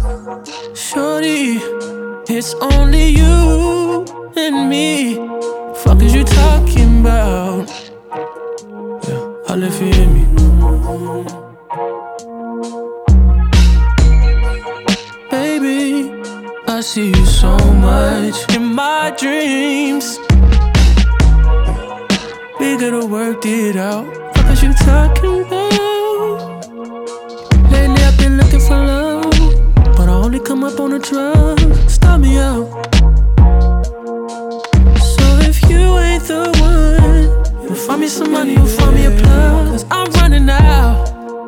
Shorty, it's only you and me. Fuck is you talking about? Yeah, holla if you hear me. Baby, I see you so much in my dreams. We could've worked it out. Fuck is you talking about? Lately I've been looking for love, but I only come up on a drug. Stop me out. So if you ain't the one, you'll find me some money, you'll find me a plug. Cause I'm running out.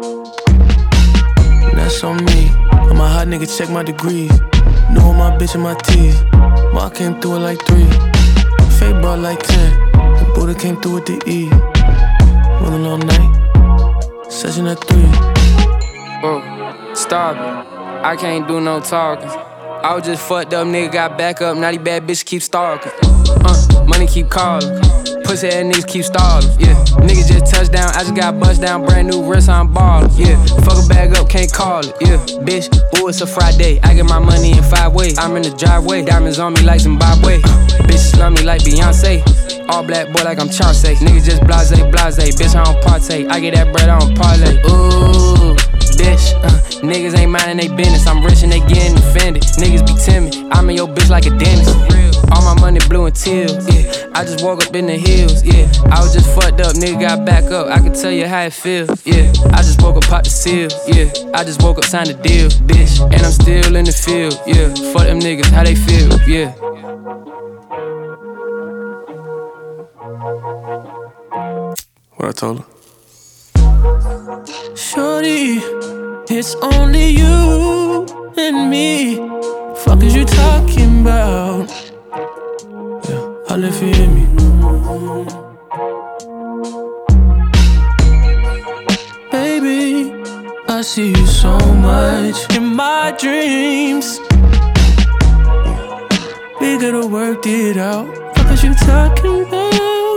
That's on me. I'm a hot nigga, check my degrees. Knew all my bitch and my teeth. Mark came through it like 3. Fake brought like 10. The Buddha came through with the E. Rolling all night. Session at 3. Whoa, stop it. I can't do no talking. I was just fucked up, nigga got back up. Now these bad bitches keep stalking. Money keep calling. Pussy ass niggas keep stalling. Yeah, niggas just touched down. I just got bust down. Brand new wrist, I'm ballin'. Yeah, fuck a bag up, can't call it. Yeah, bitch, ooh, it's a Friday. I get my money in 5 ways. I'm in the driveway. Diamonds on me like Zimbabwe. Bitches love me like Beyonce. All black boy like I'm Chauncey. Niggas just blase, blase. Bitch, I don't partake. I get that bread, I don't parlay. Ooh, bitch. Niggas ain't minding they business. I'm rich and they getting offended. Niggas be timid. I'm in your bitch like a dentist. All my money blue and teal. Yeah, I just woke up in the hills. Yeah, I was just fucked up. Nigga got back up. I can tell you how it feels. Yeah, I just woke up, popped the seal. Yeah, I just woke up, signed the deal, bitch. And I'm still in the field. Yeah, fuck them niggas, how they feel. Yeah. What I told her? Shorty, it's only you and me. Fuck is you talking about? Yeah, holla if you hear me. Baby, I see you so much in my dreams. We could've worked it out. Fuck is you talking about?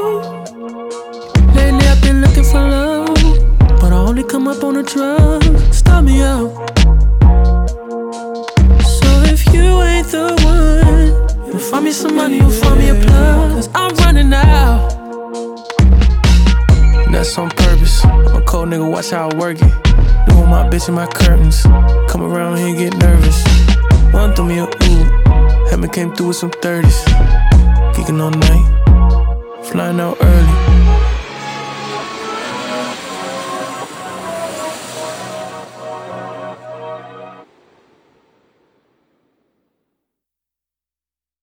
Lately I've been looking for love, but I only come up on a drug. Stop me out. So if you ain't the one, you'll find me some money, you'll find me a plug. Cause I'm running out. That's on purpose. I'm a cold nigga, watch how I work it. Doing my bitch in my curtains. Come around here, get nervous. One threw me a ooh. Heaven came through with some 30s. Geeking all night. Flying out early.